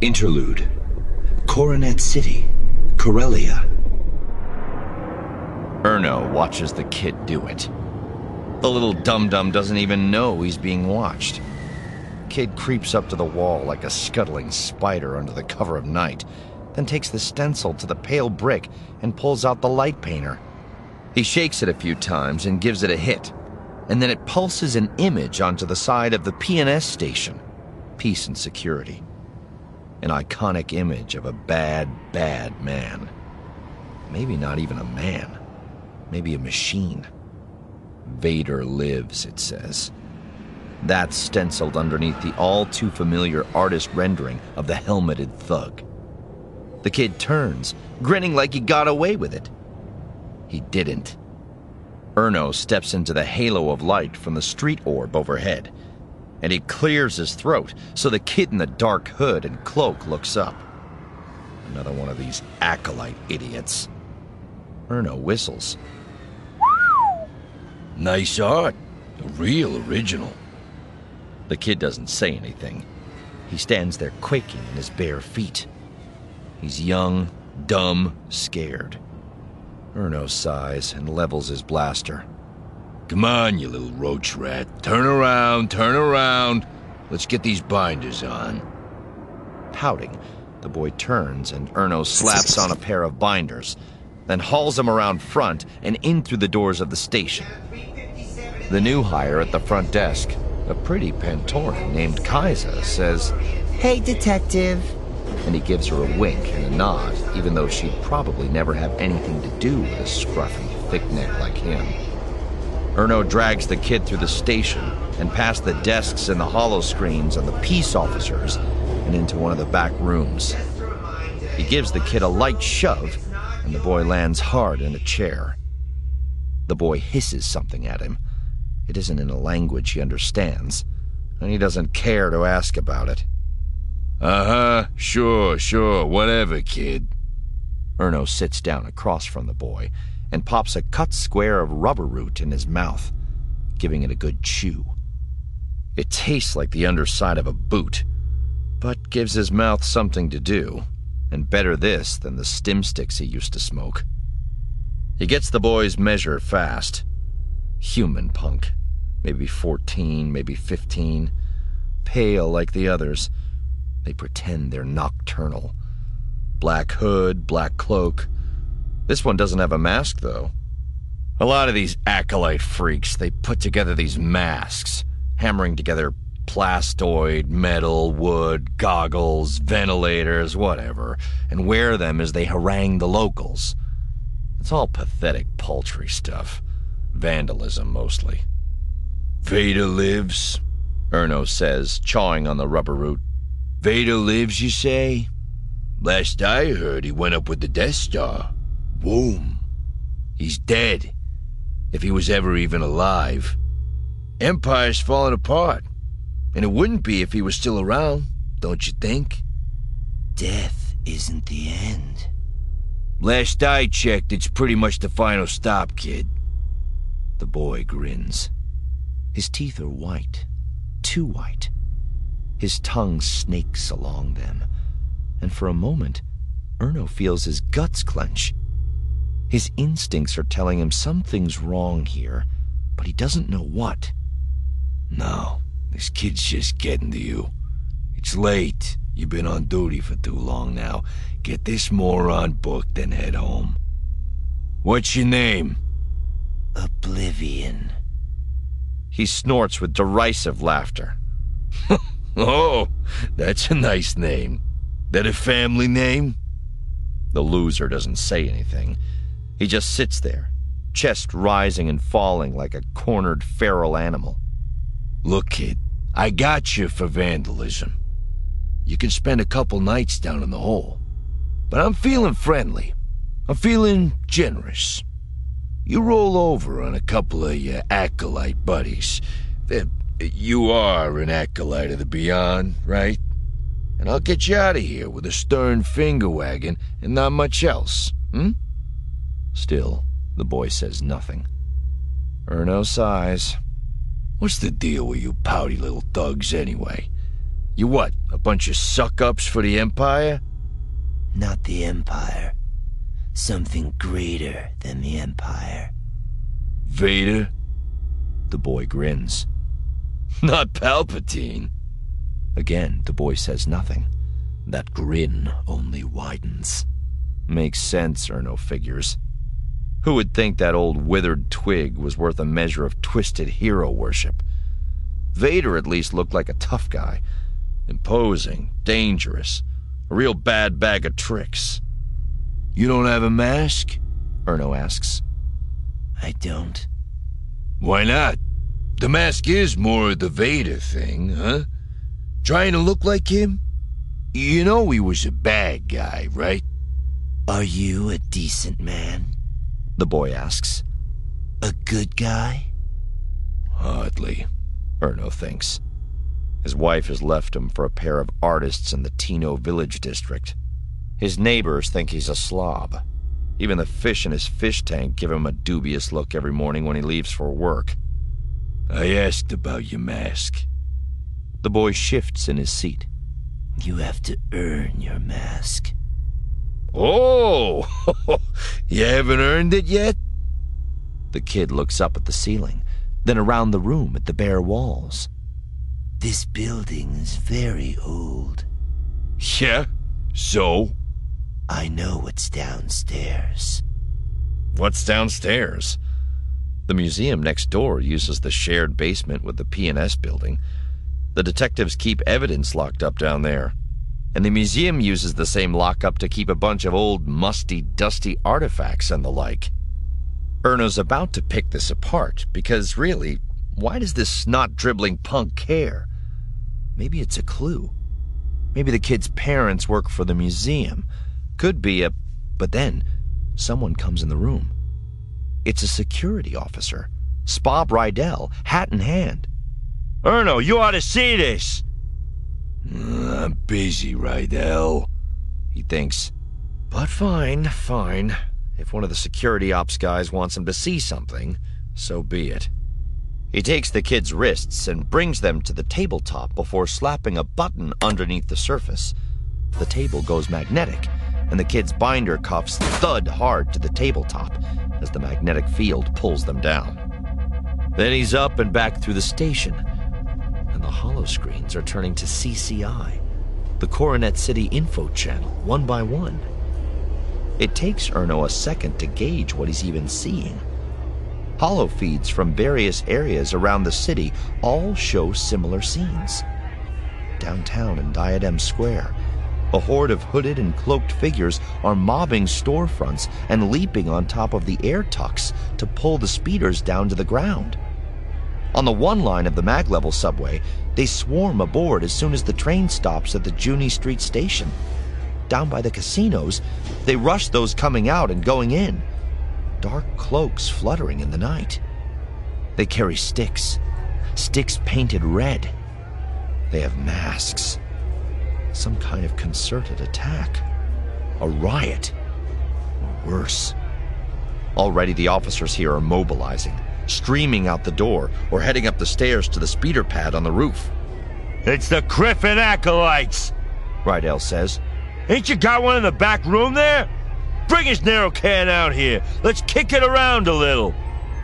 Interlude. Coronet City, Corellia. Erno watches the kid do it. The little dum-dum doesn't even know he's being watched. Kid creeps up to the wall like a scuttling spider under the cover of night, then takes the stencil to the pale brick and pulls out the light painter. He shakes it a few times and gives it a hit, and then it pulses an image onto the side of the P&S station. Peace and Security. An iconic image of a bad, bad man. Maybe not even a man. Maybe a machine. Vader lives, it says. That's stenciled underneath the all-too-familiar artist rendering of the helmeted thug. The kid turns, grinning like he got away with it. He didn't. Erno steps into the halo of light from the street orb overhead, and he clears his throat so the kid in the dark hood and cloak looks up. Another one of these acolyte idiots. Erno whistles. Nice art. A real original. The kid doesn't say anything. He stands there quaking in his bare feet. He's young, dumb, scared. Erno sighs and levels his blaster. Come on, you little roach rat. Turn around, turn around. Let's get these binders on. Pouting, the boy turns and Erno slaps on a pair of binders, then hauls him around front and in through the doors of the station. The new hire at the front desk, a pretty Pantoran named Kaisa, says, "Hey, detective." And he gives her a wink and a nod, even though she'd probably never have anything to do with a scruffy, thick neck like him. Erno drags the kid through the station and past the desks and the holoscreens of the peace officers and into one of the back rooms. He gives the kid a light shove, and the boy lands hard in a chair. The boy hisses something at him. It isn't in a language he understands, and he doesn't care to ask about it. Sure, whatever, kid. Erno sits down across from the boy and pops a cut square of rubber root in his mouth, giving it a good chew. It tastes like the underside of a boot, but gives his mouth something to do, and better this than the stim sticks he used to smoke. He gets the boy's measure fast. Human punk. Maybe 14, maybe 15. Pale like the others. They pretend they're nocturnal. Black hood, black cloak. This one doesn't have a mask, though. A lot of these acolyte freaks, they put together these masks, hammering together plastoid, metal, wood, goggles, ventilators, whatever, and wear them as they harangue the locals. It's all pathetic, paltry stuff. Vandalism, mostly. Vader lives, Erno says, chawing on the rubber root. Vader lives, you say? Last I heard, he went up with the Death Star. Boom. He's dead. If he was ever even alive. Empire's falling apart. And it wouldn't be if he was still around, don't you think? Death isn't the end. Last I checked, it's pretty much the final stop, kid. The boy grins. His teeth are white. Too white. His tongue snakes along them, and for a moment, Erno feels his guts clench. His instincts are telling him something's wrong here, but he doesn't know what. No, this kid's just getting to you. It's late. You've been on duty for too long now. Get this moron booked and head home. What's your name? Oblivion. He snorts with derisive laughter. Oh, that's a nice name. That a family name? The loser doesn't say anything. He just sits there, chest rising and falling like a cornered feral animal. Look, kid, I got you for vandalism. You can spend a couple nights down in the hole. But I'm feeling friendly. I'm feeling generous. You roll over on a couple of your acolyte buddies. You are an acolyte of the beyond, right? And I'll get you out of here with a stern finger wagging and not much else, Still, the boy says nothing. Erno sighs. What's the deal with you pouty little thugs, anyway? You what, a bunch of suck-ups for the Empire? Not the Empire. Something greater than the Empire. Vader? The boy grins. Not Palpatine. Again, the boy says nothing. That grin only widens. Makes sense, Erno figures. Who would think that old withered twig was worth a measure of twisted hero worship? Vader at least looked like a tough guy. Imposing, dangerous, a real bad bag of tricks. You don't have a mask? Erno asks. I don't. Why not? The mask is more the Vader thing, huh? Trying to look like him? You know he was a bad guy, right? Are you a decent man? The boy asks. A good guy? Hardly, Erno thinks. His wife has left him for a pair of artists in the Tino village district. His neighbors think he's a slob. Even the fish in his fish tank give him a dubious look every morning when he leaves for work. I asked about your mask. The boy shifts in his seat. You have to earn your mask. Oh! You haven't earned it yet? The kid looks up at the ceiling, then around the room at the bare walls. This building is very old. Yeah, so? I know what's downstairs. What's downstairs? The museum next door uses the shared basement with the P&S building. The detectives keep evidence locked up down there. And the museum uses the same lockup to keep a bunch of old, musty, dusty artifacts and the like. Erno's about to pick this apart, because really, why does this snot-dribbling punk care? Maybe it's a clue. Maybe the kid's parents work for the museum. Could be a... But then, someone comes in the room. It's a security officer, Spob Rydell, hat in hand. Erno, you ought to see this! I'm busy, Rydell, he thinks. But fine. If one of the security ops guys wants him to see something, so be it. He takes the kid's wrists and brings them to the tabletop before slapping a button underneath the surface. The table goes magnetic, and the kid's binder cuffs thud hard to the tabletop as the magnetic field pulls them down. Then he's up and back through the station, and the holoscreens are turning to CCI, the Coronet City info channel, one by one. It takes Erno a second to gauge what he's even seeing. Holo feeds from various areas around the city all show similar scenes. Downtown in Diadem Square, a horde of hooded and cloaked figures are mobbing storefronts and leaping on top of the air tucks to pull the speeders down to the ground. On the one line of the mag-level subway, they swarm aboard as soon as the train stops at the Juni Street station. Down by the casinos, they rush those coming out and going in. Dark cloaks fluttering in the night. They carry sticks painted red. They have masks. Some kind of concerted attack. A riot. Or worse. Already the officers here are mobilizing, streaming out the door or heading up the stairs to the speeder pad on the roof. It's the Griffin Acolytes, Rydell says. Ain't you got one in the back room there? Bring his narrow can out here. Let's kick it around a little.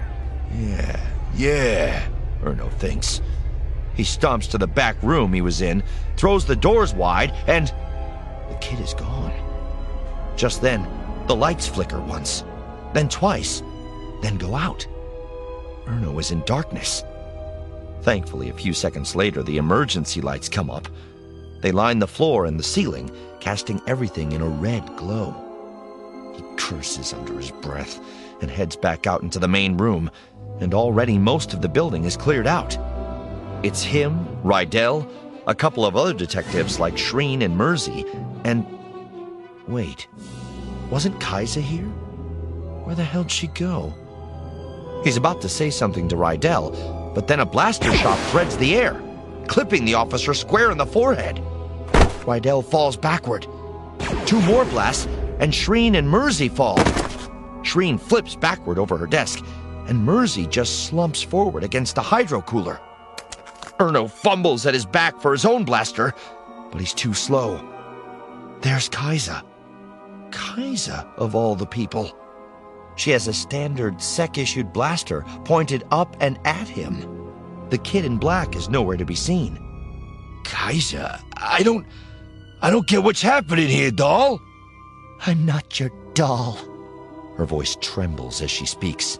Yeah, Erno thinks. He stomps to the back room he was in, throws the doors wide, and the kid is gone. Just then, the lights flicker once, then twice, then go out. Erno is in darkness. Thankfully, a few seconds later, the emergency lights come up. They line the floor and the ceiling, casting everything in a red glow. He curses under his breath and heads back out into the main room, and already most of the building is cleared out. It's him, Rydell, a couple of other detectives like Shreen and Mersey, and... Wait, wasn't Kaisa here? Where the hell'd she go? He's about to say something to Rydell, but then a blaster shot threads the air, clipping the officer square in the forehead. Rydell falls backward. Two more blasts, and Shreen and Mersey fall. Shreen flips backward over her desk, and Mersey just slumps forward against the hydro cooler. Erno fumbles at his back for his own blaster, but he's too slow. There's Kaisa. Kaisa, of all the people. She has a standard SEC-issued blaster pointed up and at him. The kid in black is nowhere to be seen. Kaisa, I don't get what's happening here, doll. I'm not your doll. Her voice trembles as she speaks.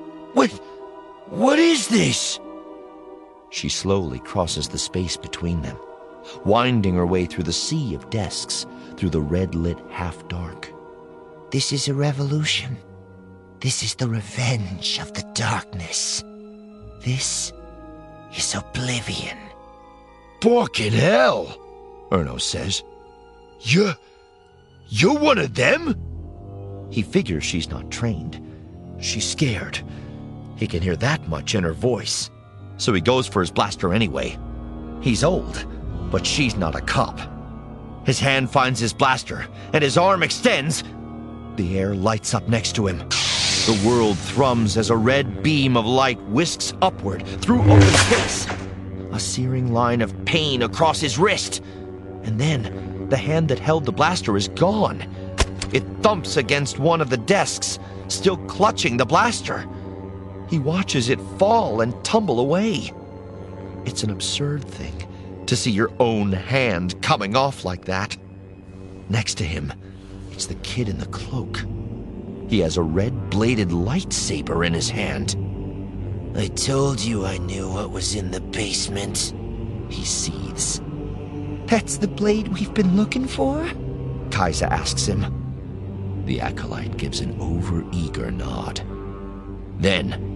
What is this? She slowly crosses the space between them, winding her way through the sea of desks, through the red-lit half-dark. This is a revolution. This is the revenge of the darkness. This is oblivion. Fucking hell, Erno says. You're one of them? He figures she's not trained. She's scared. He can hear that much in her voice. So he goes for his blaster anyway. He's old, but she's not a cop. His hand finds his blaster, and his arm extends. The air lights up next to him. The world thrums as a red beam of light whisks upward through open space. A searing line of pain across his wrist. And then, the hand that held the blaster is gone. It thumps against one of the desks, still clutching the blaster. He watches it fall and tumble away. It's an absurd thing to see your own hand coming off like that. Next to him, it's the kid in the cloak. He has a red-bladed lightsaber in his hand. I told you I knew what was in the basement. He seethes. That's the blade we've been looking for? Kaisa asks him. The acolyte gives an over-eager nod. Then,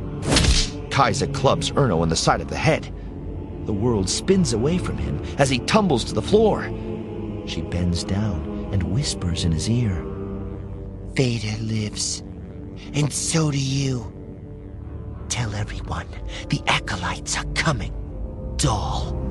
Kaisa clubs Erno in the side of the head. The world spins away from him as he tumbles to the floor. She bends down and whispers in his ear. Vader lives, and so do you. Tell everyone the acolytes are coming, doll.